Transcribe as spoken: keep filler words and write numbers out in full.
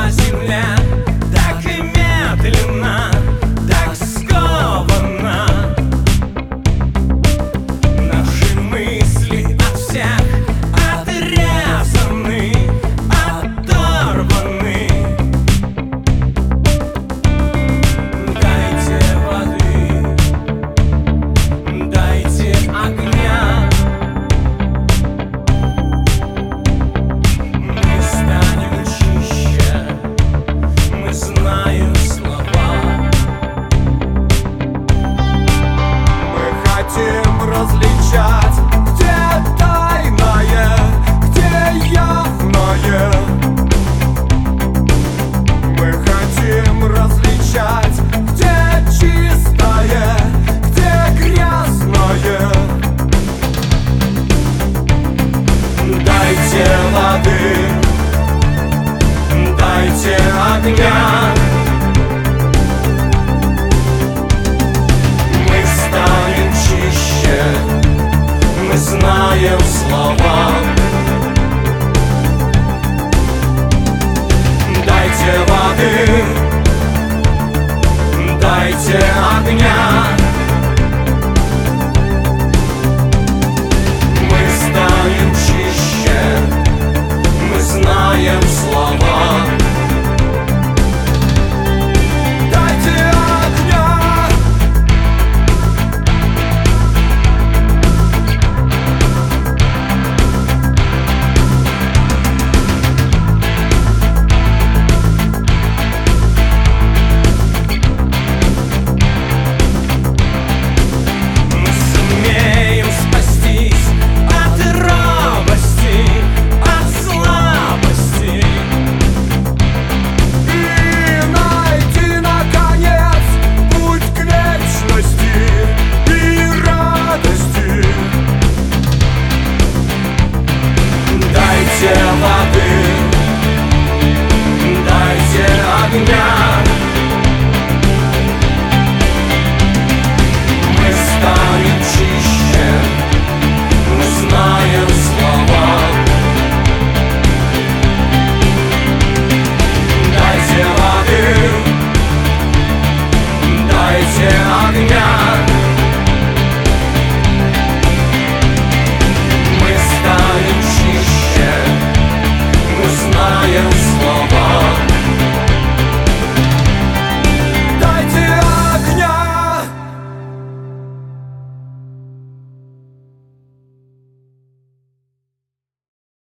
сама земля, так и медленно, так скованно. Наши мысли от всех отрезаны, оторваны. Дайте воды, дайте огня. Мы станем чище, мы знаем слова. Мы хотим различать, где тайное, где явное. Мы хотим различать, где чистое, где грязное. Дайте воды, дайте огня. Мы станем чище, мы знаем слова. Дайте воды, дайте огня.